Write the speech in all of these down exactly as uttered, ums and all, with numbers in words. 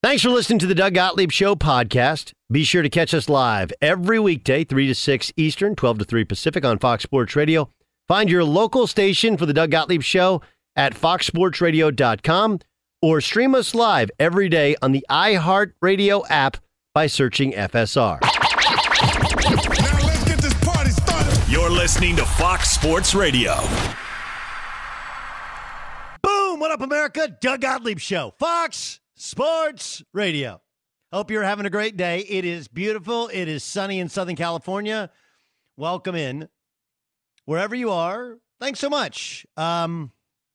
Thanks for listening to the Doug Gottlieb Show podcast. Be sure to catch us live every weekday, three to six Eastern, twelve to three Pacific on Fox Sports Radio. Find your local station for the Doug Gottlieb Show at fox sports radio dot com or stream us live every day on the iHeartRadio app by searching F S R. Now let's get this party started. You're listening to Fox Sports Radio. Boom! What up, America? Doug Gottlieb Show, Fox Sports Radio. Hope you're having a great day. It is beautiful. It is sunny in Southern California. Welcome in. Wherever you are, thanks so much. Um,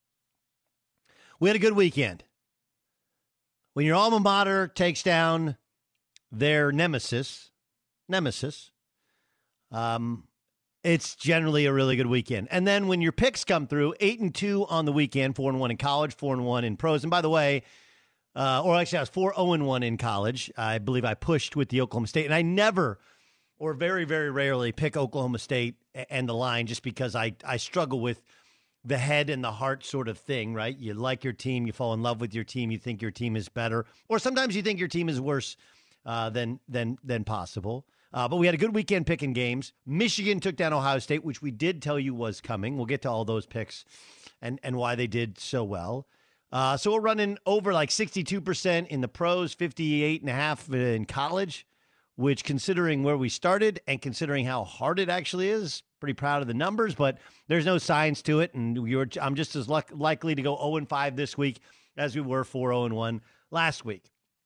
we had a good weekend. When your alma mater takes down their nemesis, nemesis, um, it's generally a really good weekend. And then when your picks come through, eight and two on the weekend, four and one in college, four and one in pros. And by the way, uh, or actually I was four zero and one in college. I believe I pushed with the Oklahoma State, and I never, or very very rarely, pick Oklahoma State and the line just because I I struggle with the head and the heart sort of thing, right? You like your team, you fall in love with your team, you think your team is better, or sometimes you think your team is worse uh, than than than possible. Uh, but we had a good weekend picking games. Michigan took down Ohio State, which we did tell you was coming. We'll get to all those picks and, and why they did so well. Uh, so we're running over like sixty-two percent in the pros, fifty-eight and a half in college, which considering where we started and considering how hard it actually is, pretty proud of the numbers, but there's no science to it. And we were, I'm just as luck, likely to go oh and five this week as we were four oh and one last week.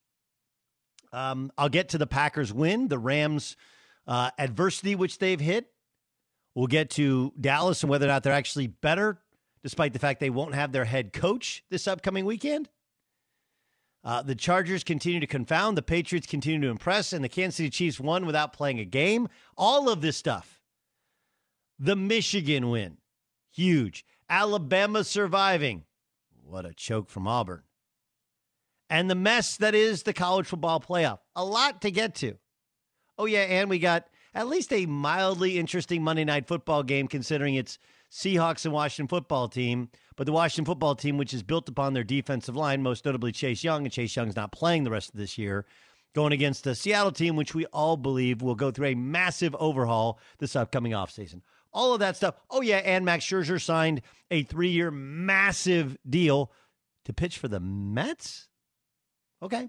Um, I'll get to the Packers win, the Rams uh, adversity, which they've hit. We'll get to Dallas and whether or not they're actually better, despite the fact they won't have their head coach this upcoming weekend. Uh, the Chargers continue to confound. The Patriots continue to impress. And the Kansas City Chiefs won without playing a game. All of this stuff. The Michigan win. Huge. Alabama surviving. What a choke from Auburn. And the mess that is the college football playoff. A lot to get to. Oh, yeah, and we got at least a mildly interesting Monday Night Football game considering it's Seahawks and Washington football team. But the Washington football team, which is built upon their defensive line, most notably Chase Young, and Chase Young's not playing the rest of this year, going against the Seattle team, which we all believe will go through a massive overhaul this upcoming offseason. All of that stuff. Oh, yeah, and Max Scherzer signed a three-year massive deal to pitch for the Mets? Okay.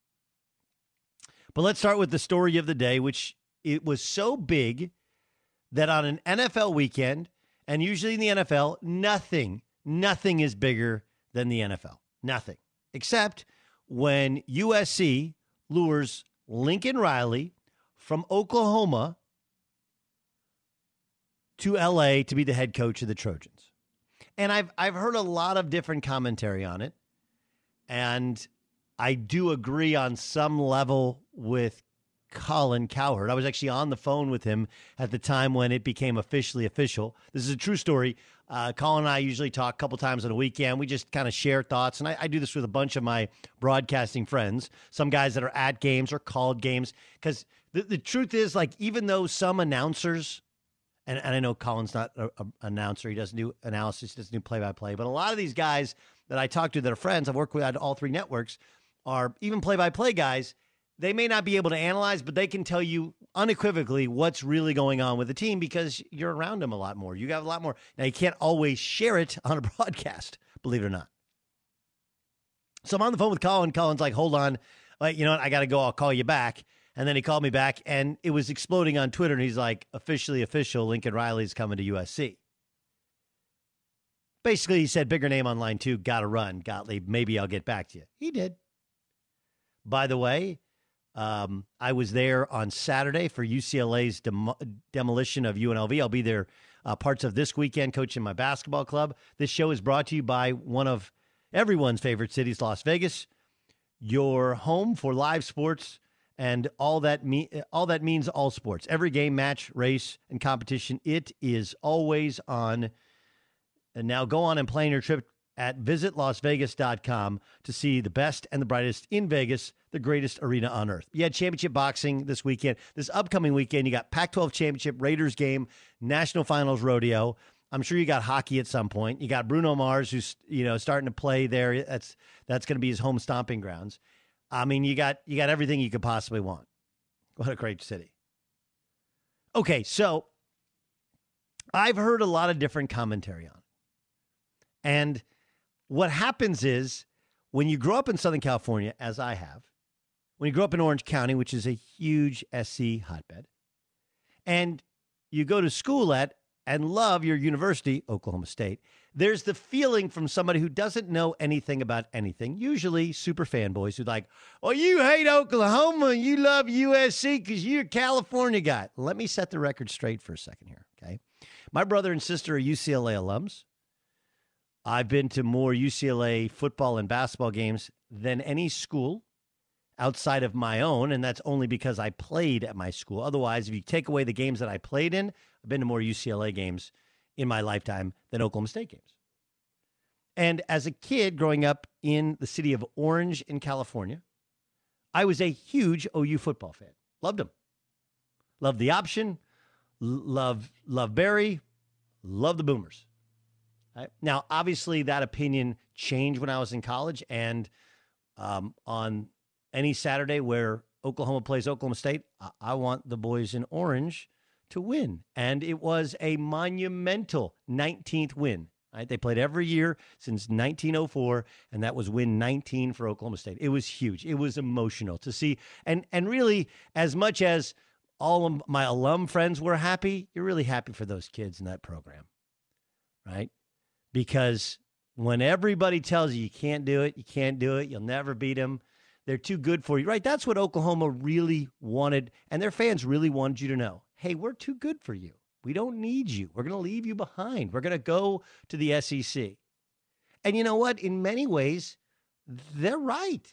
But let's start with the story of the day, which it was so big that on an N F L weekend, and usually in the N F L, nothing, nothing is bigger than the N F L. Nothing. Except when U S C lures Lincoln Riley from Oklahoma to L A to be the head coach of the Trojans. And I've I've heard a lot of different commentary on it. And I do agree on some level with Colin Cowherd. I was actually on the phone with him at the time when it became officially official. This is a true story. Uh, Colin and I usually talk a couple times on a weekend. We just kind of share thoughts. And I, I do this with a bunch of my broadcasting friends, some guys that are at games or called games. Because the, the truth is, like, even though some announcers, and, and I know Colin's not an announcer, he doesn't do analysis, he doesn't do play-by-play, but a lot of these guys that I talk to that are friends, I've worked with at all three networks, are even play-by-play guys. They may not be able to analyze, but they can tell you unequivocally what's really going on with the team because you're around them a lot more. You got a lot more. Now, you can't always share it on a broadcast, believe it or not. So I'm on the phone with Colin. Colin's like, hold on. Like, you know what? I got to go. I'll call you back. And then he called me back, and it was exploding on Twitter, and he's like, officially official, Lincoln Riley's coming to U S C. Basically, he said, bigger name on line two, got to run, Gottlieb. Maybe I'll get back to you. He did. By the way, um, I was there on Saturday for U C L A's dem- demolition of U N L V. I'll be there uh, parts of this weekend coaching my basketball club. This show is brought to you by one of everyone's favorite cities, Las Vegas, your home for live sports and all that me- all that means all sports. Every game, match, race, and competition, it is always on. And now go on and plan your trip at visit las vegas dot com to see the best and the brightest in Vegas, the greatest arena on earth. You had championship boxing this weekend. This upcoming weekend, you got Pac twelve championship, Raiders game, National Finals rodeo. I'm sure you got hockey at some point. You got Bruno Mars, who's you know starting to play there. That's that's going to be his home stomping grounds. I mean, you got you got everything you could possibly want. What a great city. Okay, so I've heard a lot of different commentary on it. And what happens is when you grow up in Southern California, as I have, when you grow up in Orange County, which is a huge S C hotbed, and you go to school at and love your university, Oklahoma State, there's the feeling from somebody who doesn't know anything about anything, usually super fanboys who're like, oh, you hate Oklahoma, you love U S C because you're a California guy. Let me set the record straight for a second here, okay? My brother and sister are U C L A alums. I've been to more U C L A football and basketball games than any school outside of my own, and that's only because I played at my school. Otherwise, if you take away the games that I played in, I've been to more U C L A games in my lifetime than Oklahoma State games. And as a kid growing up in the city of Orange in California, I was a huge O U football fan. Loved them. Loved the option. Love, love Barry. Love the Boomers. Right? Now, obviously, that opinion changed when I was in college, and um, on any Saturday where Oklahoma plays Oklahoma State, I, I want the boys in Orange to win. And it was a monumental nineteenth win. Right? They played every year since nineteen oh four, and that was win nineteen for Oklahoma State. It was huge. It was emotional to see. And, and really, as much as all of my alum friends were happy, you're really happy for those kids in that program, right? Because when everybody tells you you can't do it, you can't do it, you'll never beat them, they're too good for you, right? That's what Oklahoma really wanted, and their fans really wanted you to know. Hey, we're too good for you. We don't need you. We're going to leave you behind. We're going to go to the S E C. And you know what? In many ways, they're right.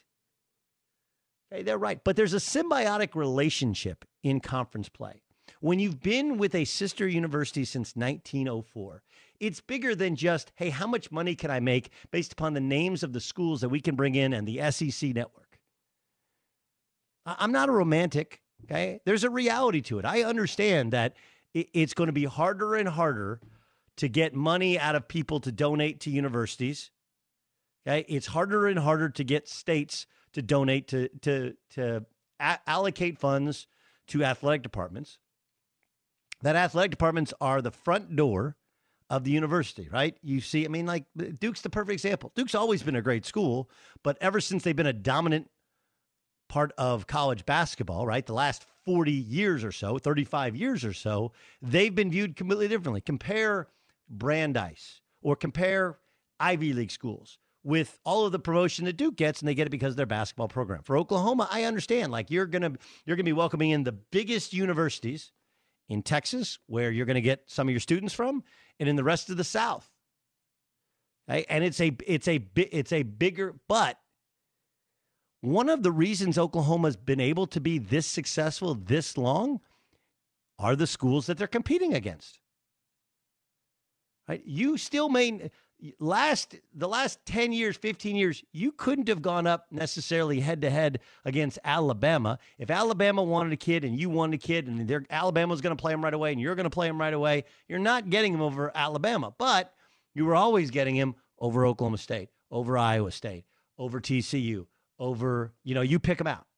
Okay, they're right. But there's a symbiotic relationship in conference play. When you've been with a sister university since nineteen oh four, it's bigger than just, hey, how much money can I make based upon the names of the schools that we can bring in and the S E C network? I'm not a romantic, okay? There's a reality to it. I understand that it's going to be harder and harder to get money out of people to donate to universities, okay? It's harder and harder to get states to donate, to, to, to a- allocate funds to athletic departments. That athletic departments are the front door of the university, right? You see, I mean, like Duke's the perfect example. Duke's always been a great school, but ever since they've been a dominant part of college basketball, right, the last forty years or so, thirty-five years or so, they've been viewed completely differently. Compare Brandeis or compare Ivy League schools with all of the promotion that Duke gets, and they get it because of their basketball program. For Oklahoma, I understand, like you're gonna you're gonna be welcoming in the biggest universities in Texas, where you're going to get some of your students from, and in the rest of the South. Okay? And it's a it's a it's a bigger, but one of the reasons Oklahoma's been able to be this successful this long are the schools that they're competing against. Right? You still may last the last ten years, fifteen years, you couldn't have gone up necessarily head to head against Alabama. If Alabama wanted a kid and you wanted a kid and they're, Alabama's going to play him right away and you're going to play him right away, you're not getting him over Alabama, but you were always getting him over Oklahoma State, over Iowa State, over T C U, over, you know, you pick them out.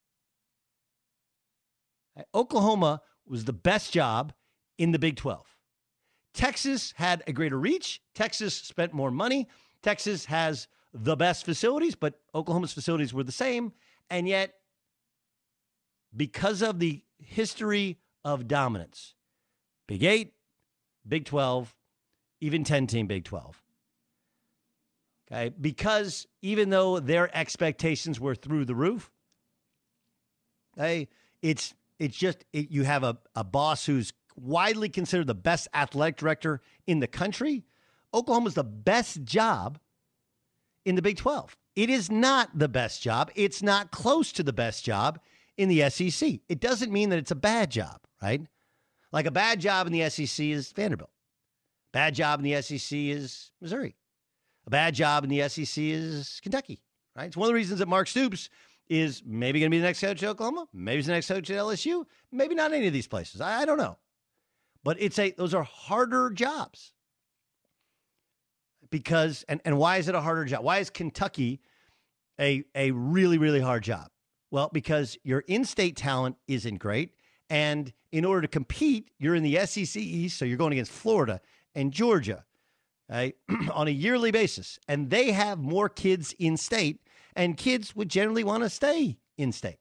Oklahoma was the best job in the Big twelve. Texas had a greater reach. Texas spent more money. Texas has the best facilities, but Oklahoma's facilities were the same. And yet, because of the history of dominance, Big Eight, Big twelve, even ten-team Big twelve, okay, because even though their expectations were through the roof, okay, it's it's just it, you have a, a boss who's widely considered the best athletic director in the country. Oklahoma's the best job in the Big twelve. It is not the best job. It's not close to the best job in the S E C. It doesn't mean that it's a bad job, right? Like a bad job in the S E C is Vanderbilt. Bad job in the S E C is Missouri. A bad job in the S E C is Kentucky, right? It's one of the reasons that Mark Stoops is maybe going to be the next coach at Oklahoma. Maybe he's the next coach at L S U. Maybe not any of these places. I, I don't know. But it's a those are harder jobs. Because, and, and why is it a harder job? Why is Kentucky a, a really, really hard job? Well, because your in-state talent isn't great. And in order to compete, you're in the S E C East, so you're going against Florida and Georgia, right, on a yearly basis. And they have more kids in-state, and kids would generally want to stay in-state.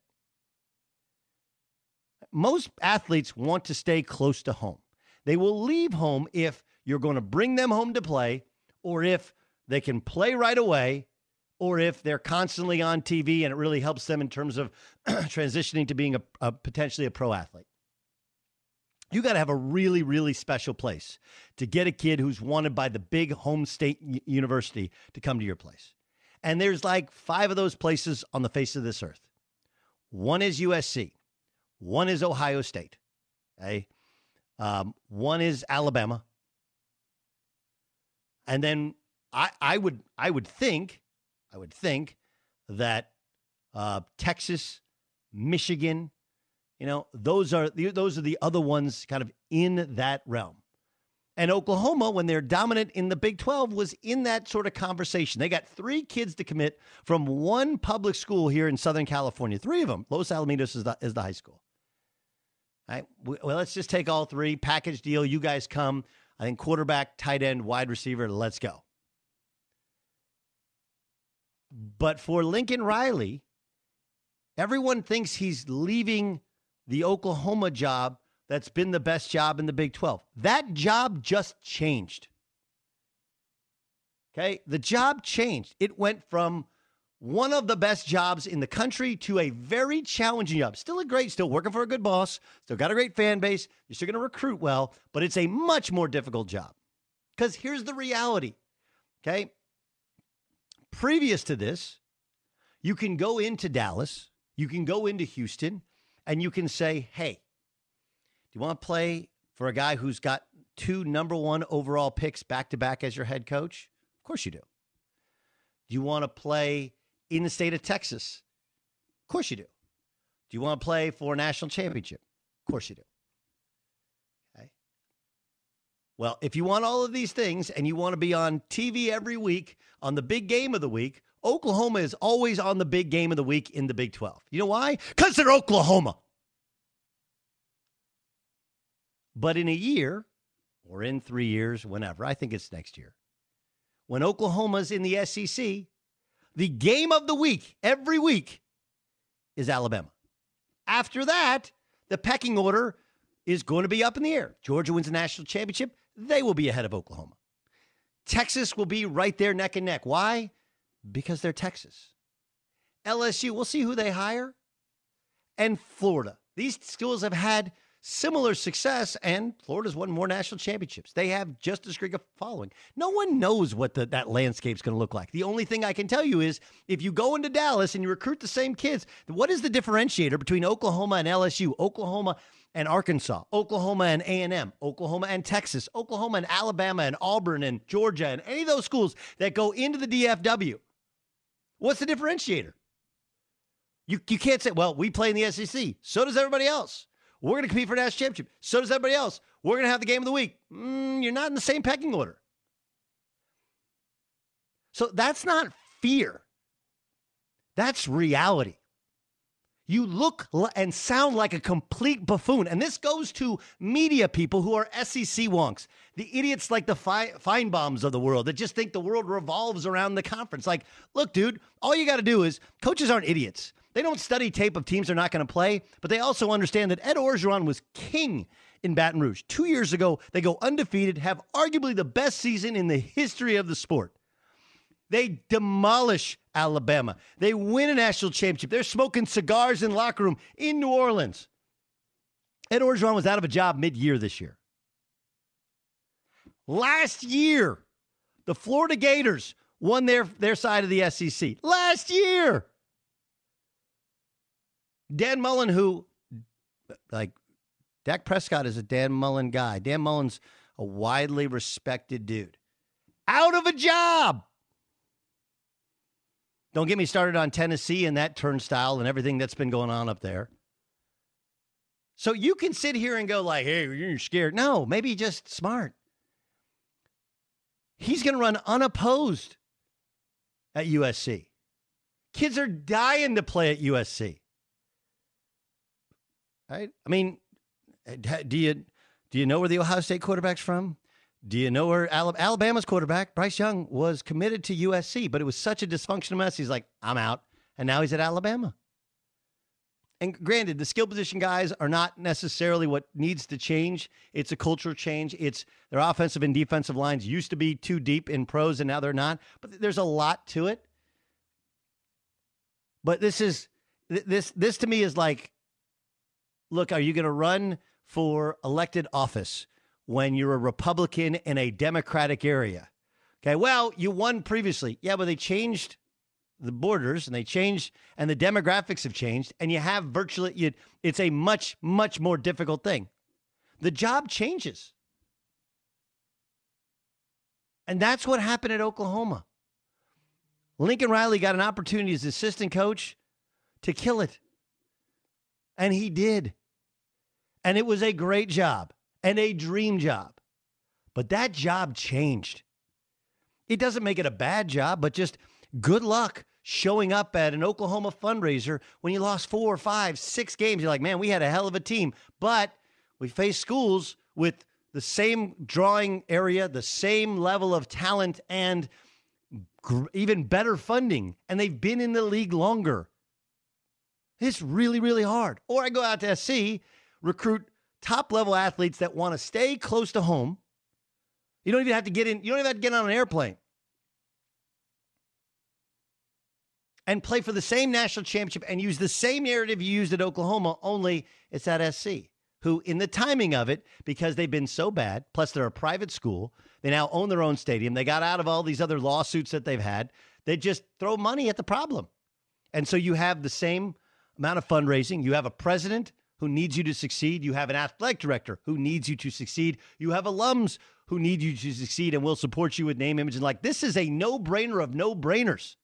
Most athletes want to stay close to home. They will leave home if you're going to bring them home to play, or if they can play right away, or if they're constantly on T V and it really helps them in terms of transitioning to being a, a potentially a pro athlete. You got to have a really, really special place to get a kid who's wanted by the big home state y- university to come to your place. And there's like five of those places on the face of this earth. One is U S C. One is Ohio State. Okay? Um, one is Alabama. And then I, I would I would think I would think that uh, Texas, Michigan, you know, those are the, those are the other ones kind of in that realm. And Oklahoma, when they're dominant in the Big twelve, was in that sort of conversation. They got three kids to commit from one public school here in Southern California. Three of them. Los Alamitos is the, is the high school. All right. Well, let's just take all three. Package deal. You guys come. I think quarterback, tight end, wide receiver. Let's go. But for Lincoln Riley, everyone thinks he's leaving the Oklahoma job that's been the best job in the Big twelve. That job just changed. Okay? The job changed. It went from one of the best jobs in the country to a very challenging job. Still a great, still working for a good boss, still got a great fan base. You're still going to recruit well, but it's a much more difficult job. Because here's the reality. Okay? Previous to this, you can go into Dallas, you can go into Houston, and you can say, hey, do you want to play for a guy who's got two number one overall picks back-to-back as your head coach? Of course you do. Do you want to play in the state of Texas? Of course you do. Do you want to play for a national championship? Of course you do. Okay. Well, if you want all of these things and you want to be on T V every week on the big game of the week, Oklahoma is always on the big game of the week in the Big twelve. You know why? Because they're Oklahoma. But in a year, or in three years, whenever, I think it's next year, when Oklahoma's in the S E C, the game of the week, every week, is Alabama. After that, the pecking order is going to be up in the air. Georgia wins the national championship. They will be ahead of Oklahoma. Texas will be right there neck and neck. Why? Because they're Texas. L S U, we'll see who they hire. And Florida. These schools have had similar success, and Florida's won more national championships. They have just as great a following. No one knows what the, that landscape's going to look like. The only thing I can tell you is if you go into Dallas and you recruit the same kids, what is the differentiator between Oklahoma and L S U, Oklahoma and Arkansas, Oklahoma and A and M, Oklahoma and Texas, Oklahoma and Alabama and Auburn and Georgia and any of those schools that go into the D F W? What's the differentiator? You, you can't say, well, we play in the S E C. So does everybody else. We're going to compete for a national championship. So does everybody else. We're going to have the game of the week. Mm, you're not in the same pecking order. So that's not fear. That's reality. You look and sound like a complete buffoon. And this goes to media people who are S E C wonks, the idiots like the Fi- Feinbaums of the world that just think the world revolves around the conference. Like, look, dude, all you got to do is coaches aren't idiots. They don't study tape of teams they're not going to play, but they also understand that Ed Orgeron was king in Baton Rouge. Two years ago, they go undefeated, have arguably the best season in the history of the sport. They demolish Alabama. They win a national championship. They're smoking cigars in the locker room in New Orleans. Ed Orgeron was out of a job mid-year this year. Last year, the Florida Gators won their, their side of the S E C. Last year. Dan Mullen, who, like, Dak Prescott is a Dan Mullen guy. Dan Mullen's a widely respected dude. Out of a job. Don't get me started on Tennessee and that turnstile and everything that's been going on up there. So you can sit here and go like, hey, you're scared. No, maybe just smart. He's going to run unopposed at U S C. Kids are dying to play at U S C. Right? I mean, do you do you know where the Ohio State quarterback's from? Do you know where Alabama's quarterback, Bryce Young, was committed to U S C, but it was such a dysfunctional mess. He's like, I'm out. And now he's at Alabama. And granted, the skill position guys are not necessarily what needs to change. It's a cultural change. It's their offensive and defensive lines used to be too deep in pros, and now they're not. But there's a lot to it. But this is this this to me is like, look, are you going to run for elected office when you're a Republican in a Democratic area? Okay, well, you won previously. Yeah, but they changed the borders and they changed and the demographics have changed, and you have virtually, you, it's a much, much more difficult thing. The job changes. And that's what happened at Oklahoma. Lincoln Riley got an opportunity as assistant coach to kill it. And he did. And it was a great job and a dream job. But that job changed. It doesn't make it a bad job, but just good luck showing up at an Oklahoma fundraiser when you lost four, five, six games. You're like, man, we had a hell of a team. But we faced schools with the same drawing area, the same level of talent, and gr- even better funding. And they've been in the league longer. It's really, really hard. Or I go out to S C, recruit top-level athletes that want to stay close to home. You don't even have to get in. You don't even have to get on an airplane. And play for the same national championship and use the same narrative you used at Oklahoma, only it's at S C, who in the timing of it, because they've been so bad, plus they're a private school, they now own their own stadium, they got out of all these other lawsuits that they've had, they just throw money at the problem. And so you have the same amount of fundraising. You have a president who needs you to succeed. You have an athletic director who needs you to succeed. You have alums who need you to succeed and will support you with name, image, and like. This is a no-brainer of no-brainers.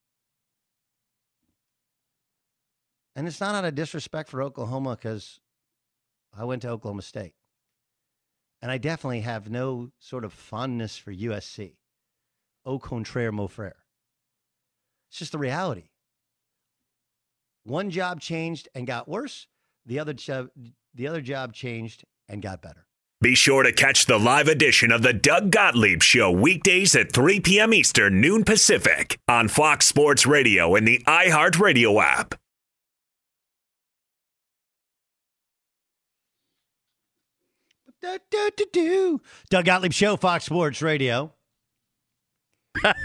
And it's not out of disrespect for Oklahoma, because I went to Oklahoma State. And I definitely have no sort of fondness for U S C. Au contraire, mon frère. It's just the reality. One job changed and got worse. The other job, the other job changed and got better. Be sure to catch the live edition of the Doug Gottlieb Show weekdays at three p.m. Eastern, noon Pacific on Fox Sports Radio and the iHeartRadio app. Do, do, do, do. Doug Gottlieb Show, Fox Sports Radio. What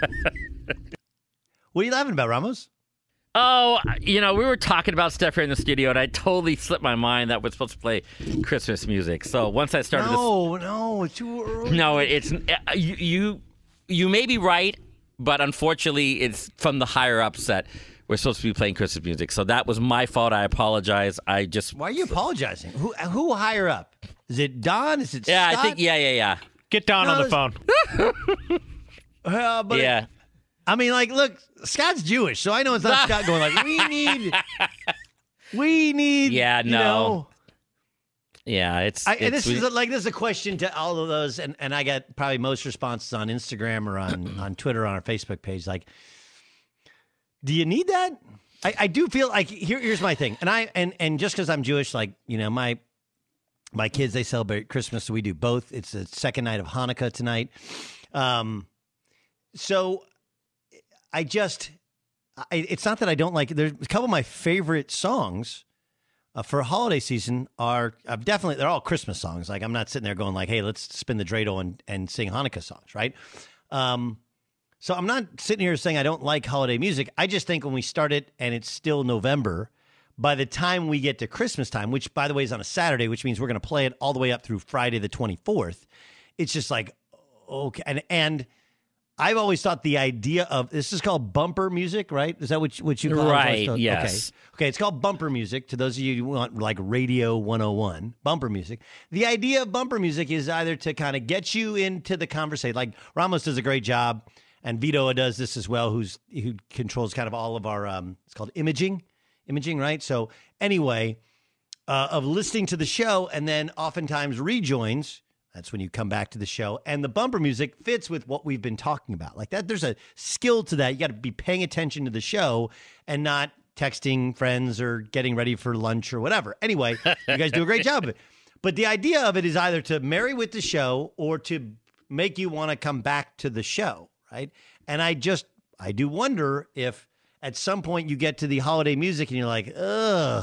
are you laughing about, Ramos? Oh, you know, we were talking about stuff here in the studio, and I totally slipped my mind that we're supposed to play Christmas music. So once I started no, this... No, no, it's too early. No, it's... You, you, you may be right, but unfortunately, it's from the higher-ups that we're supposed to be playing Christmas music. So that was my fault. I apologize. I just... Why are you apologizing? Who who higher up? Is it Don? Is it yeah, Scott? I think, yeah, yeah, yeah. Get Don no, on the phone. uh, but yeah. It, I mean, like, look, Scott's Jewish, so I know it's not Scott going like, we need, we need, yeah, no. You know. Yeah, it's... I, it's and this we, is a, like, this is a question to all of those, and, and I got probably most responses on Instagram or on, on Twitter, on our Facebook page, like, do you need that? I, I do feel like, here, here's my thing, and I and, and just because I'm Jewish, like, you know, my... My kids, they celebrate Christmas, so we do both. It's the second night of Hanukkah tonight. Um, so I just, I, it's not that I don't like it. There's a couple of my favorite songs uh, for holiday season are uh, definitely, they're all Christmas songs. Like, I'm not sitting there going like, hey, let's spin the dreidel and, and sing Hanukkah songs, right? Um, so I'm not sitting here saying I don't like holiday music. I just think when we start it and it's still November, by the time we get to Christmas time, which, by the way, is on a Saturday, which means we're going to play it all the way up through Friday the twenty-fourth, it's just like, okay. And and I've always thought the idea of, this is called bumper music, right? Is that what you, what you call right, it? Right, yes. Okay. okay, it's called bumper music. To those of you who want, like, Radio one oh one, bumper music. The idea of bumper music is either to kind of get you into the conversation. Like, Ramos does a great job, and Vito does this as well, who's who controls kind of all of our, um, it's called imaging. Imaging, right? So anyway, uh, of listening to the show and then oftentimes rejoins That's when you come back to the show. And the bumper music fits with what we've been talking about. Like that, there's a skill to that. You got to be paying attention to the show and not texting friends or getting ready for lunch or whatever. Anyway, you guys do a great job of it. But the idea of it is either to marry with the show or to make you want to come back to the show, right? And I just, I do wonder if at some point you get to the holiday music and you're like, ugh,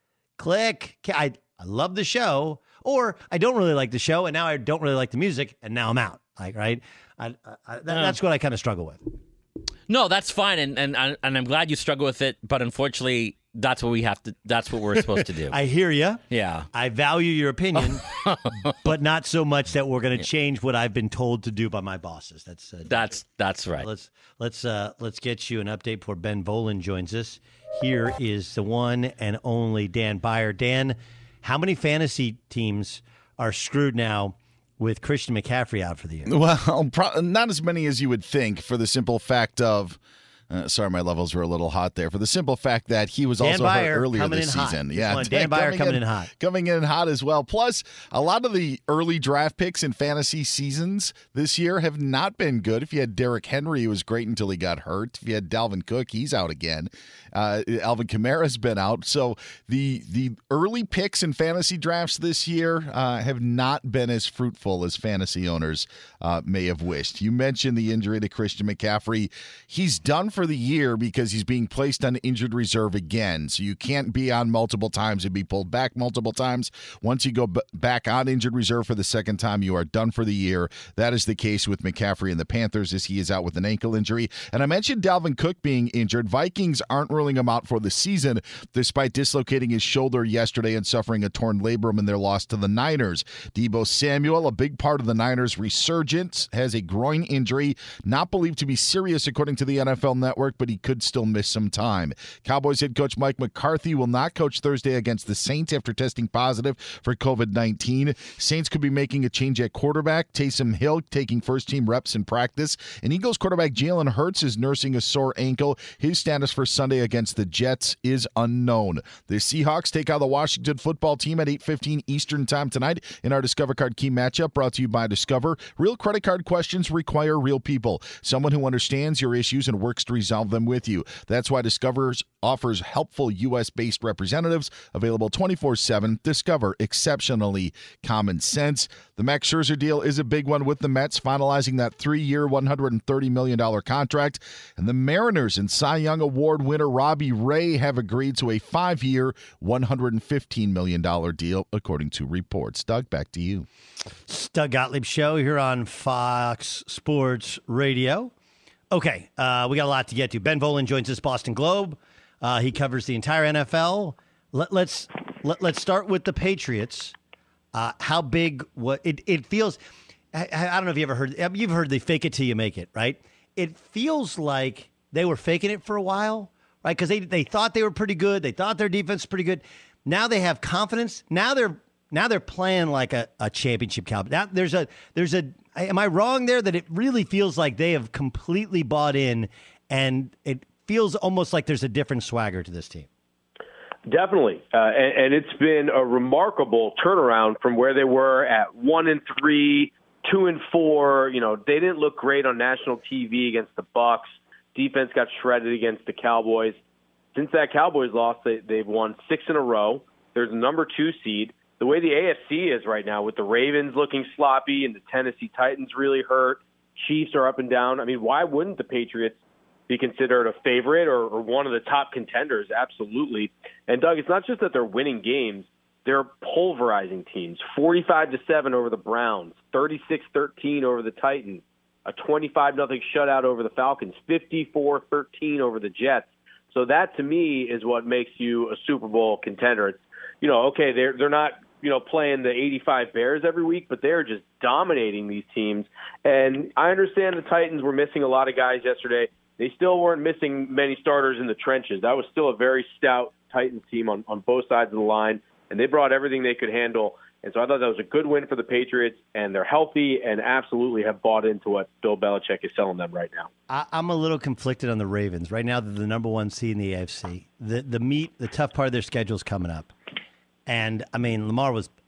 click. I, I love the show. Or I don't really like the show, and now I don't really like the music, and now I'm out. Like, right? I, I, I, that, that's what I kind of struggle with. No, that's fine, and and and I'm glad you struggle with it. But unfortunately, that's what we have to. That's what we're supposed to do. I hear you. Yeah, I value your opinion, but not so much that we're going to change what I've been told to do by my bosses. That's uh, that's that's right. Let's let's uh, let's get you an update before Ben Volen joins us. Here is the one and only Dan Beyer. Dan. How many fantasy teams are screwed now with Christian McCaffrey out for the year? Well, pro- not as many as you would think, for the simple fact of, uh, sorry, my levels were a little hot there, for the simple fact that he was Dan also Beyer hurt earlier coming this in hot. season. Just Yeah, want Dan Beyer coming in, in hot. Coming in hot as well. Plus, a lot of the early draft picks in fantasy seasons this year have not been good. If you had Derrick Henry, he was great until he got hurt. If you had Dalvin Cook, he's out again. Uh, Alvin Kamara's been out. So the the early picks in fantasy drafts this year uh, have not been as fruitful as fantasy owners uh, may have wished. You mentioned the injury to Christian McCaffrey. He's done for the year because he's being placed on injured reserve again. So you can't be on multiple times and be pulled back multiple times. Once you go b- back on injured reserve for the second time, you are done for the year. That is the case with McCaffrey and the Panthers, as he is out with an ankle injury. And I mentioned Dalvin Cook being injured. Vikings aren't ruling him out for the season, despite dislocating his shoulder yesterday and suffering a torn labrum in their loss to the Niners. Deebo Samuel, a big part of the Niners' resurgence, has a groin injury, not believed to be serious according to the N F L Network, but he could still miss some time. Cowboys head coach Mike McCarthy will not coach Thursday against the Saints after testing positive for covid nineteen. Saints could be making a change at quarterback. Taysom Hill taking first-team reps in practice. And Eagles quarterback Jalen Hurts is nursing a sore ankle. His status for Sunday against the Jets is unknown. The Seahawks take out the Washington football team at eight fifteen Eastern time tonight in our Discover Card Key matchup, brought to you by Discover. Real credit card questions require real people, someone who understands your issues and works to resolve them with you. That's why Discover offers helpful U S-based representatives available twenty-four seven. Discover, exceptionally common sense. The Max Scherzer deal is a big one with the Mets, finalizing that three-year, one hundred thirty million dollars contract. And the Mariners and Cy Young Award winner Robbie Ray have agreed to a five-year, one hundred fifteen million dollars deal, according to reports. Doug, back to you. It's Doug Gottlieb Show here on Fox Sports Radio. Okay, uh, we got a lot to get to. Ben Volen joins us, Boston Globe. Uh, he covers the entire N F L. Let, let's let, let's start with the Patriots. Uh, how big? What it it feels? I, I don't know if you ever heard. You've heard the fake it till you make it, right? It feels like they were faking it for a while, right? Because they they thought they were pretty good. They thought their defense was pretty good. Now they have confidence. Now they're now they're playing like a, a championship caliber. Now there's a there's a. Am I wrong there that it really feels like they have completely bought in, and it feels almost like there's a different swagger to this team? Definitely, uh, and, and it's been a remarkable turnaround from where they were at one and three, two and four. You know, they didn't look great on national T V against the Bucs. Defense got shredded against the Cowboys. Since that Cowboys loss, they, they've won six in a row. There's a number two seed. The way the A F C is right now, with the Ravens looking sloppy and the Tennessee Titans really hurt, Chiefs are up and down. I mean, why wouldn't the Patriots be considered a favorite or, or one of the top contenders? Absolutely. And, Doug, it's not just that they're winning games. They're pulverizing teams. forty-five to seven over the Browns, thirty-six thirteen over the Titans, a twenty-five nothing shutout over the Falcons, fifty-four thirteen over the Jets. So that, to me, is what makes you a Super Bowl contender. It's, you know, okay, they're they're not, you know, playing the eighty-five Bears every week, but they're just dominating these teams. And I understand the Titans were missing a lot of guys yesterday. They still weren't missing many starters in the trenches. That was still a very stout Titans team on, on both sides of the line, and they brought everything they could handle. And so I thought that was a good win for the Patriots, and they're healthy and absolutely have bought into what Bill Belichick is selling them right now. I, I'm a little conflicted on the Ravens. Right now, they're the number one seed in the A F C. The the meat, the tough part of their schedule is coming up. And, I mean, Lamar was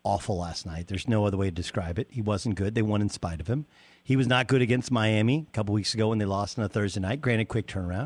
awful last night. There's no other way to describe it. He wasn't good. They won in spite of him. He was not good against Miami a couple weeks ago when they lost on a Thursday night. Granted, quick turnaround.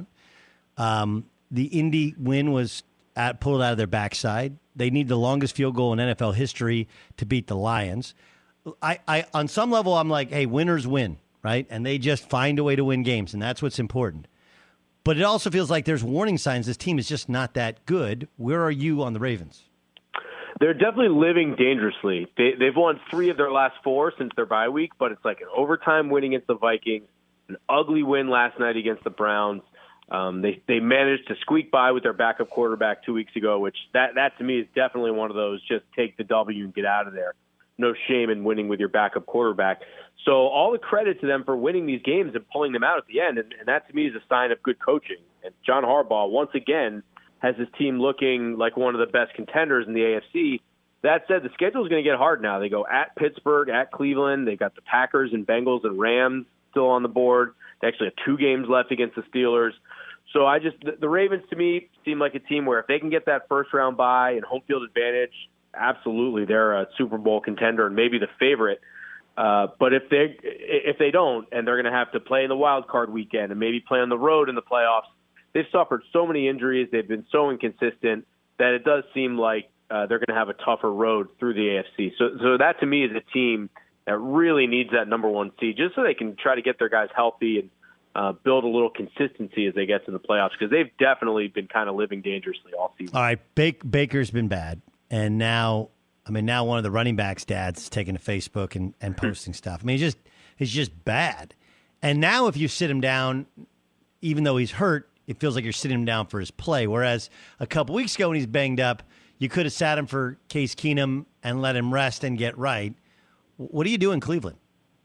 Um, the Indy win was at, pulled out of their backside. They need the longest field goal in N F L history to beat the Lions. I, I on some level, I'm like, hey, winners win, right? And they just find a way to win games, and that's what's important. But it also feels like there's warning signs this team is just not that good. Where are you on the Ravens? They're definitely living dangerously. They, they've won three of their last four since their bye week, but it's like an overtime win against the Vikings, an ugly win last night against the Browns. Um, they they managed to squeak by with their backup quarterback two weeks ago, which that, that to me is definitely one of those just take the W and get out of there. No shame in winning with your backup quarterback. So all the credit to them for winning these games and pulling them out at the end, and, and that to me is a sign of good coaching. And John Harbaugh, once again, has his team looking like one of the best contenders in the A F C. That said, the schedule is going to get hard now. They go at Pittsburgh, at Cleveland. They've got the Packers and Bengals and Rams still on the board. They actually have two games left against the Steelers. So I just the, the Ravens, to me, seem like a team where if they can get that first-round bye and home field advantage, absolutely, they're a Super Bowl contender and maybe the favorite. Uh, but if they if they don't, and they're going to have to play in the wild card weekend and maybe play on the road in the playoffs, they've suffered so many injuries. They've been so inconsistent that it does seem like uh, they're going to have a tougher road through the A F C. So, so that to me is a team that really needs that number one seed just so they can try to get their guys healthy and uh, build a little consistency as they get to the playoffs because they've definitely been kind of living dangerously all season. All right, Bake, Baker's been bad, and now I mean now one of the running backs' dads is taking to Facebook and, and posting stuff. I mean, he's just he's just bad. And now if you sit him down, even though he's hurt, it feels like you're sitting him down for his play. Whereas a couple weeks ago when he's banged up, you could have sat him for Case Keenum and let him rest and get right. What do you do in Cleveland?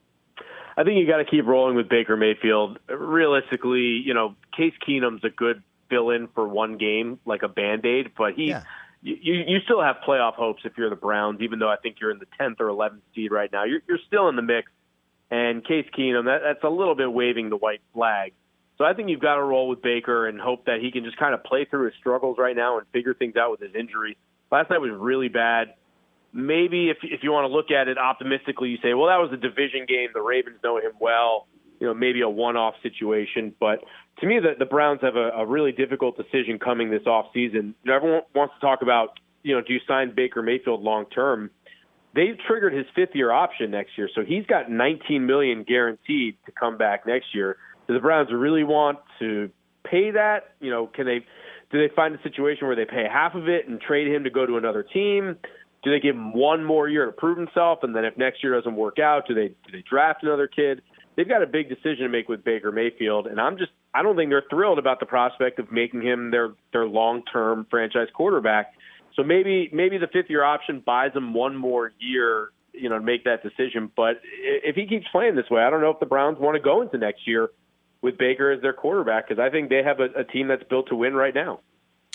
I think you got to keep rolling with Baker Mayfield. Realistically, you know, Case Keenum's a good fill-in for one game, like a Band-Aid, but he, yeah. you, you still have playoff hopes if you're the Browns, even though I think you're in the tenth or eleventh seed right now. You're, you're still in the mix. And Case Keenum, that, that's a little bit waving the white flag. So I think you've got to roll with Baker and hope that he can just kind of play through his struggles right now and figure things out with his injury. Last night was really bad. Maybe if if you want to look at it optimistically, you say, well, that was a division game. The Ravens know him well. You know, maybe a one-off situation. But to me, the, the Browns have a, a really difficult decision coming this offseason. You know, everyone wants to talk about, you know, do you sign Baker Mayfield long-term? They've triggered his fifth-year option next year, so he's got nineteen million dollars guaranteed to come back next year. Do the Browns really want to pay that? You know, can they do they find a situation where they pay half of it and trade him to go to another team? Do they give him one more year to prove himself, and then if next year doesn't work out, do they do they draft another kid? They've got a big decision to make with Baker Mayfield, and I'm just I don't think they're thrilled about the prospect of making him their their long-term franchise quarterback. So maybe maybe the fifth-year option buys them one more year, you know, to make that decision. But if he keeps playing this way, I don't know if the Browns want to go into next year with Baker as their quarterback because I think they have a, a team that's built to win right now.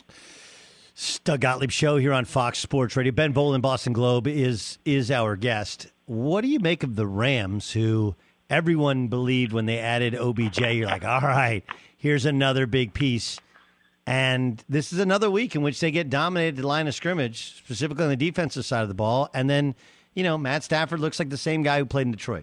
Doug Gottlieb Show here on Fox Sports Radio. Ben Volen, Boston Globe, is is our guest. What do you make of the Rams, who everyone believed when they added O B J, you're like, all right, here's another big piece. And this is another week in which they get dominated at the line of scrimmage, specifically on the defensive side of the ball. And then, you know, Matt Stafford looks like the same guy who played in Detroit.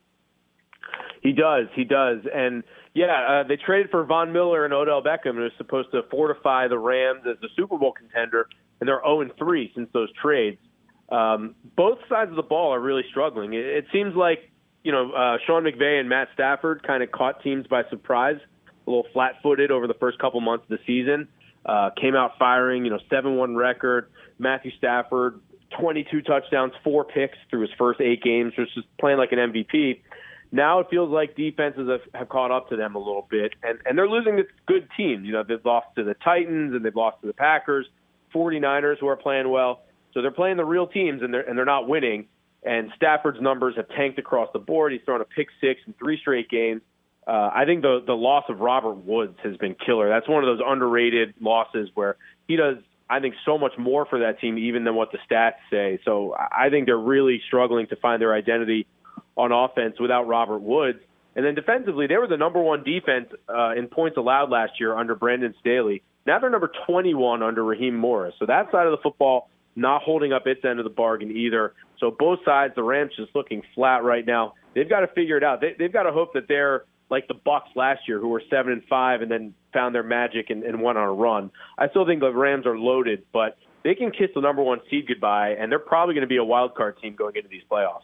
He does. He does. And, yeah, uh, they traded for Von Miller and Odell Beckham, and it was supposed to fortify the Rams as the Super Bowl contender, and they're oh and three since those trades. Um, both sides of the ball are really struggling. It, it seems like, you know, uh, Sean McVay and Matt Stafford kind of caught teams by surprise, a little flat-footed over the first couple months of the season. Uh, came out firing, you know, seven one record. Matthew Stafford, twenty-two touchdowns, four picks through his first eight games, just playing like an M V P. Now it feels like defenses have, have caught up to them a little bit, and, and they're losing to good teams. You know, they've lost to the Titans and they've lost to the Packers, 49ers who are playing well. So they're playing the real teams, and they're, and they're not winning. And Stafford's numbers have tanked across the board. He's thrown a pick six in three straight games. Uh, I think the the loss of Robert Woods has been killer. That's one of those underrated losses where he does, I think, so much more for that team even than what the stats say. So I think they're really struggling to find their identity on offense without Robert Woods. And then defensively, they were the number one defense uh, in points allowed last year under Brandon Staley. Now they're number twenty-one under Raheem Morris. So that side of the football not holding up its end of the bargain either. So both sides, the Rams just looking flat right now. They've got to figure it out. They, they've got to hope that they're like the Bucs last year, who were seven and five and then found their magic and, and went on a run. I still think the Rams are loaded, but they can kiss the number one seed goodbye, and they're probably going to be a wild card team going into these playoffs.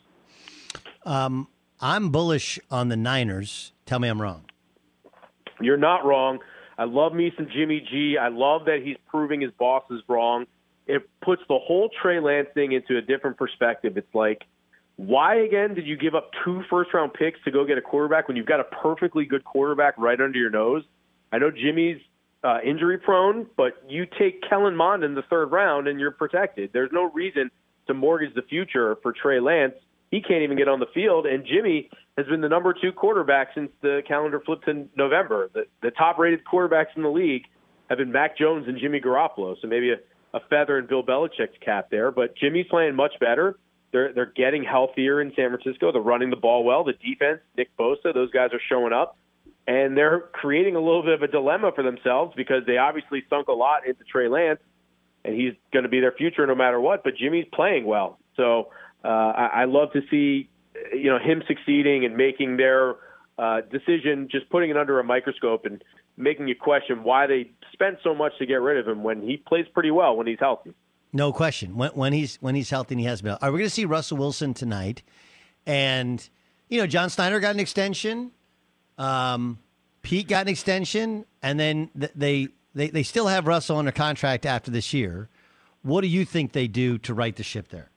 Um, I'm bullish on the Niners. Tell me I'm wrong. You're not wrong. I love me some Jimmy G. I love that he's proving his boss is wrong. It puts the whole Trey Lance thing into a different perspective. It's like, why, again, did you give up two first-round picks to go get a quarterback when you've got a perfectly good quarterback right under your nose? I know Jimmy's uh, injury-prone, but you take Kellen Mond in the third round and you're protected. There's no reason to mortgage the future for Trey Lance. He can't even get on the field, and Jimmy has been the number two quarterback since the calendar flipped in November. The, the top-rated quarterbacks in the league have been Mac Jones and Jimmy Garoppolo, so maybe a, a feather in Bill Belichick's cap there. But Jimmy's playing much better. They're they're getting healthier in San Francisco. They're running the ball well. The defense, Nick Bosa, those guys are showing up. And they're creating a little bit of a dilemma for themselves because they obviously sunk a lot into Trey Lance, and he's going to be their future no matter what. But Jimmy's playing well. So uh, I, I love to see you know him succeeding and making their uh, decision, just putting it under a microscope and making you question why they spent so much to get rid of him when he plays pretty well when he's healthy. No question. When, when he's when he's healthy and he has been. Are we going to see Russell Wilson tonight? And, you know, John Snyder got an extension. Um, Pete got an extension. And then th- they, they, they still have Russell under contract after this year. What do you think they do to right the ship there?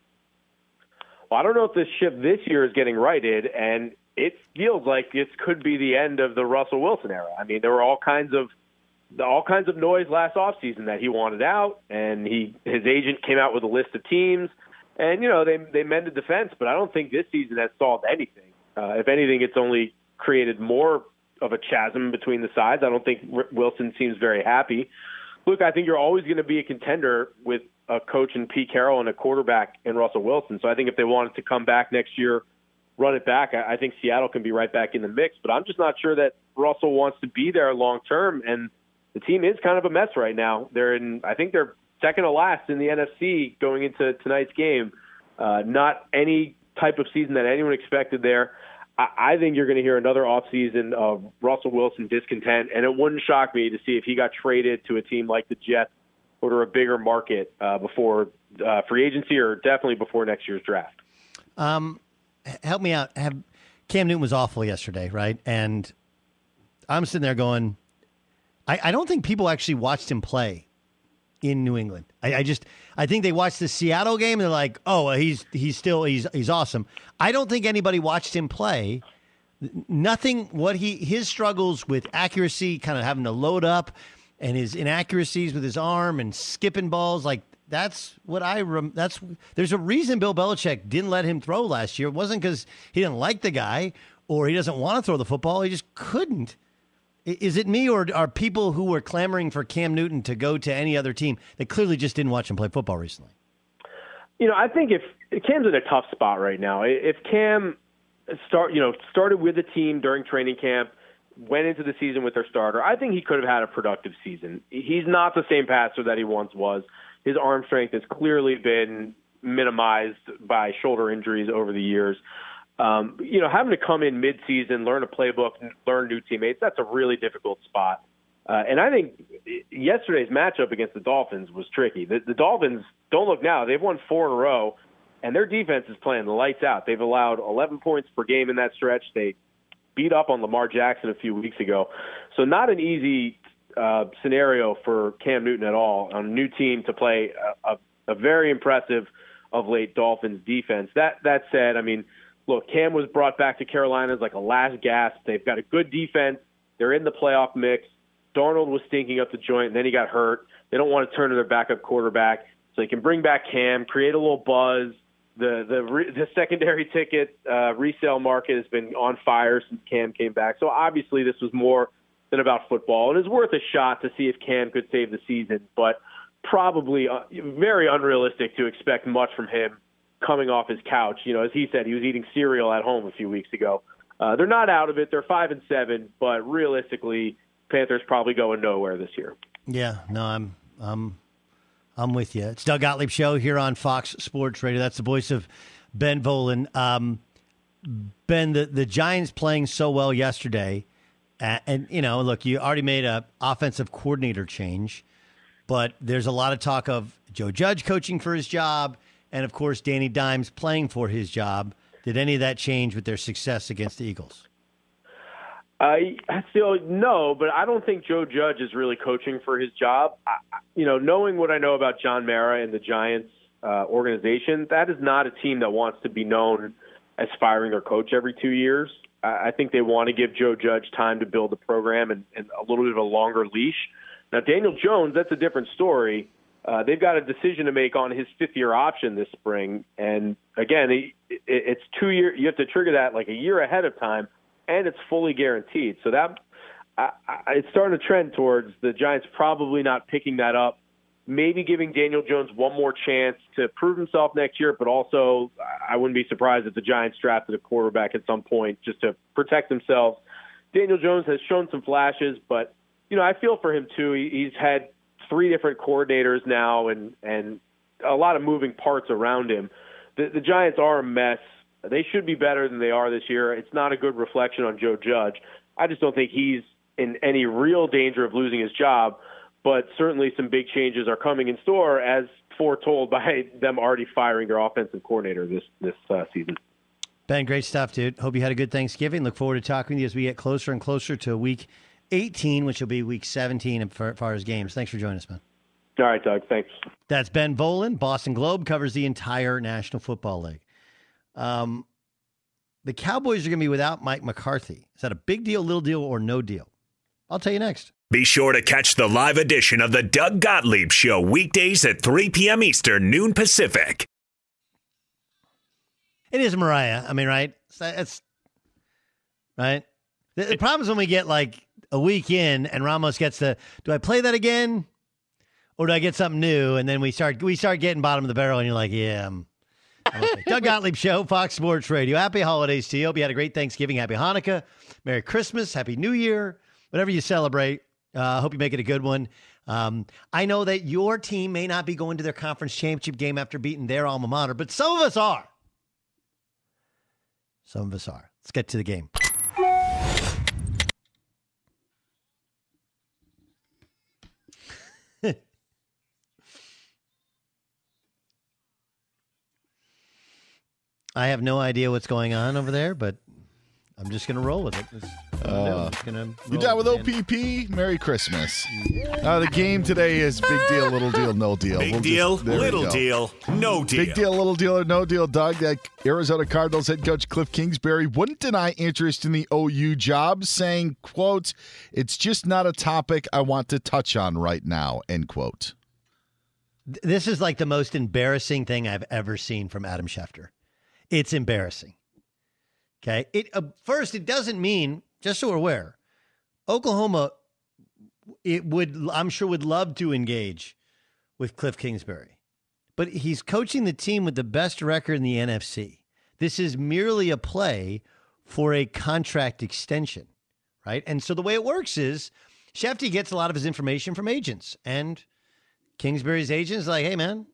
Well, I don't know if this ship this year is getting righted, and it feels like this could be the end of the Russell Wilson era. I mean, there were all kinds of all kinds of noise last offseason that he wanted out, and he his agent came out with a list of teams, and, you know, they they mended the fence, but I don't think this season has solved anything. Uh, if anything, it's only created more of a chasm between the sides. I don't think Wilson seems very happy. Look, I think you're always going to be a contender with a coach in Pete Carroll and a quarterback in Russell Wilson. So I think if they wanted to come back next year, run it back, I, I think Seattle can be right back in the mix. But I'm just not sure that Russell wants to be there long term, and the team is kind of a mess right now. They're in, I think they're second to last in the N F C going into tonight's game. Uh, not any type of season that anyone expected there. I, I think you're going to hear another offseason of Russell Wilson discontent, and it wouldn't shock me to see if he got traded to a team like the Jets or to a bigger market uh, before uh, free agency or definitely before next year's draft. Um, help me out. Have, Cam Newton was awful yesterday, right? And I'm sitting there going, I, I don't think people actually watched him play in New England. I, I just, I think they watched the Seattle game and they're like, oh, he's he's still he's he's awesome. I don't think anybody watched him play. Nothing. What he his struggles with accuracy, kind of having to load up, and his inaccuracies with his arm and skipping balls, like that's what I. Rem, that's there's a reason Bill Belichick didn't let him throw last year. It wasn't because he didn't like the guy or he doesn't want to throw the football. He just couldn't. Is it me, or are people who were clamoring for Cam Newton to go to any other team that clearly just didn't watch him play football recently? You know, I think if Cam's in a tough spot right now. If Cam start, you know, started with the team during training camp, went into the season with their starter, I think he could have had a productive season. He's not the same passer that he once was. His arm strength has clearly been minimized by shoulder injuries over the years. Um, you know, having to come in mid-season, learn a playbook, learn new teammates, that's a really difficult spot. Uh, and I think yesterday's matchup against the Dolphins was tricky. The, the Dolphins, don't look now, they've won four in a row, and their defense is playing the lights out. They've allowed eleven points per game in that stretch. They beat up on Lamar Jackson a few weeks ago. So not an easy uh, scenario for Cam Newton at all on a new team to play a, a, a very impressive of late Dolphins defense. That that said, I mean, look, Cam was brought back to Carolina as like a last gasp. They've got a good defense. They're in the playoff mix. Darnold was stinking up the joint, and then he got hurt. They don't want to turn to their backup quarterback. So they can bring back Cam, create a little buzz. The the, re, the secondary ticket uh, resale market has been on fire since Cam came back. So obviously this was more than about football. And it's worth a shot to see if Cam could save the season, but probably uh, very unrealistic to expect much from him coming off his couch. You know, as he said, he was eating cereal at home a few weeks ago. Uh, they're not out of it. They're five and seven, but realistically, Panthers probably going nowhere this year. Yeah, no, I'm, I'm, I'm with you. It's Doug Gottlieb Show here on Fox Sports Radio. That's the voice of Ben Volin. Um, Ben, the, the Giants playing so well yesterday. Uh, and, you know, look, you already made a offensive coordinator change. But there's a lot of talk of Joe Judge coaching for his job. And, of course, Danny Dimes playing for his job. Did any of that change with their success against the Eagles? I still no, but I don't think Joe Judge is really coaching for his job. I, you know, knowing what I know about John Mara and the Giants uh, organization, that is not a team that wants to be known as firing their coach every two years. I, I think they want to give Joe Judge time to build the program and, and a little bit of a longer leash. Now, Daniel Jones, that's a different story. Uh, they've got a decision to make on his fifth-year option this spring, and again, it, it, it's two year. You have to trigger that like a year ahead of time. And it's fully guaranteed. So that I, I, it's starting to trend towards the Giants probably not picking that up, maybe giving Daniel Jones one more chance to prove himself next year, but also I wouldn't be surprised if the Giants drafted a quarterback at some point just to protect themselves. Daniel Jones has shown some flashes, but, you know, I feel for him too. He, he's had three different coordinators now and, and a lot of moving parts around him. The, the Giants are a mess. They should be better than they are this year. It's not a good reflection on Joe Judge. I just don't think he's in any real danger of losing his job, but certainly some big changes are coming in store as foretold by them already firing their offensive coordinator this, this uh, season. Ben, great stuff, dude. Hope you had a good Thanksgiving. Look forward to talking to you as we get closer and closer to week eighteen, which will be week seventeen as far as games. Thanks for joining us, man. All right, Doug. Thanks. That's Ben Volin. Boston Globe covers the entire National Football League. Um, the Cowboys are going to be without Mike McCarthy. Is that a big deal, little deal, or no deal? I'll tell you next. Be sure to catch the live edition of the Doug Gottlieb Show weekdays at three p.m. Eastern, noon Pacific. It is Mariah. I mean, right? It's right. The, the problem is when we get like a week in and Ramos gets the, do I play that again, or do I get something new? And then we start we start getting bottom of the barrel, and you're like, yeah. I'm, Okay. Doug Gottlieb Show, Fox Sports Radio. Happy holidays to you. Hope you had a great Thanksgiving. Happy Hanukkah. Merry Christmas. Happy New Year. Whatever you celebrate. I uh, hope you make it a good one. Um, I know that your team may not be going to their conference championship game after beating their alma mater, but some of us are. Some of us are. Let's get to the game. I have no idea what's going on over there, but I'm just going to roll with it. Uh, you down with O P P? Merry Christmas. Yeah. Uh, the game today is big deal, little deal, no deal. Big we'll deal, just, little deal, no deal. Big deal, little deal, or no deal, Doug. That Arizona Cardinals head coach Cliff Kingsbury wouldn't deny interest in the O U job, saying, quote, "It's just not a topic I want to touch on right now," end quote. This is like the most embarrassing thing I've ever seen from Adam Schefter. It's embarrassing. Okay. It uh, first, it doesn't mean, just so we're aware, Oklahoma, it would, I'm sure, would love to engage with Cliff Kingsbury, but he's coaching the team with the best record in the N F C. This is merely a play for a contract extension, right? And so the way it works is Schefter gets a lot of his information from agents, and Kingsbury's agent is like, hey, man,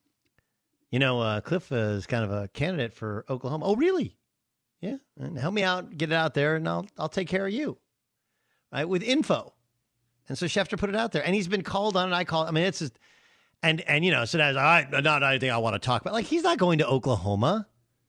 you know, uh, Cliff uh, is kind of a candidate for Oklahoma. Oh, really? Yeah. And help me out, get it out there, and I'll I'll take care of you. Right? With info. And so Schefter put it out there. And he's been called on, and I call I mean, it's just, and, and you know, so that's I, not anything I want to talk about. Like, he's not going to Oklahoma.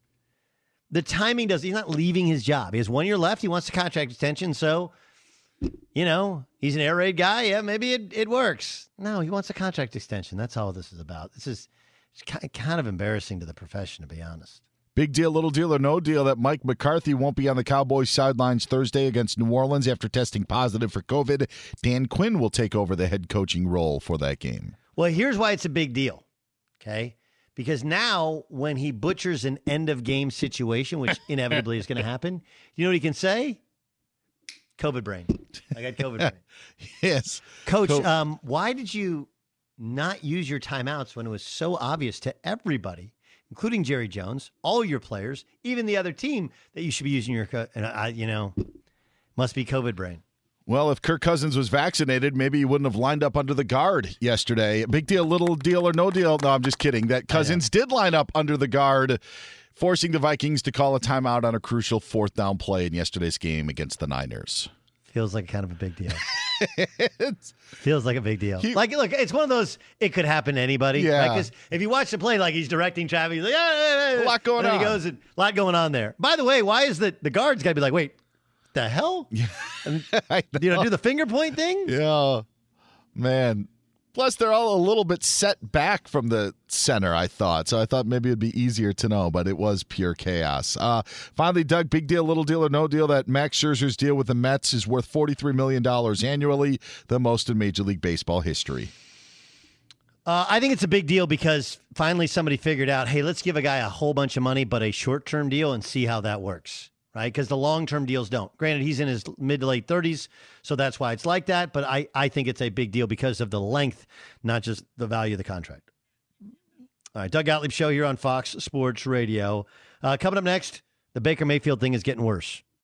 The timing does, he's not leaving his job. He has one year left. He wants the contract extension. So, you know, he's an air raid guy. Yeah, maybe it, it works. No, he wants a contract extension. That's all this is about. This is it's kind of embarrassing to the profession, to be honest. Big deal, little deal, or no deal that Mike McCarthy won't be on the Cowboys sidelines Thursday against New Orleans after testing positive for COVID. Dan Quinn will take over the head coaching role for that game. Well, here's why it's a big deal, okay? Because now when he butchers an end-of-game situation, which inevitably is going to happen, you know what he can say? COVID brain. I got COVID brain. Yes. Coach, Co- um, why did you not use your timeouts when it was so obvious to everybody, including Jerry Jones, all your players, even the other team, that you should be using your, co- and I, you know, must be COVID brain. Well, if Kirk Cousins was vaccinated, maybe he wouldn't have lined up under the guard yesterday. Big deal, little deal, or no deal? No, I'm just kidding. That Cousins did line up under the guard, forcing the Vikings to call a timeout on a crucial fourth down play in yesterday's game against the Niners. Feels like kind of a big deal. Feels like a big deal. He, like, look, it's one of those, it could happen to anybody. Yeah. Like, if you watch the play, like he's directing traffic, he's like, ah, a lot going and on. He goes, a lot going on there. By the way, why is the, the guard's got to be like, wait, the hell? Yeah. And, know. You know, do the finger point thing? Yeah. Man. Plus, they're all a little bit set back from the center, I thought. So I thought maybe it'd be easier to know, but it was pure chaos. Uh, finally, Doug, big deal, little deal, or no deal that Max Scherzer's deal with the Mets is worth forty-three million dollars annually, the most in Major League Baseball history. Uh, I think it's a big deal because finally somebody figured out, hey, let's give a guy a whole bunch of money, but a short-term deal and see how that works. Right, because the long-term deals don't. Granted, he's in his mid to late thirties, so that's why it's like that. But I, I think it's a big deal because of the length, not just the value of the contract. All right, Doug Gottlieb Show here on Fox Sports Radio. Uh, coming up next, the Baker Mayfield thing is getting worse.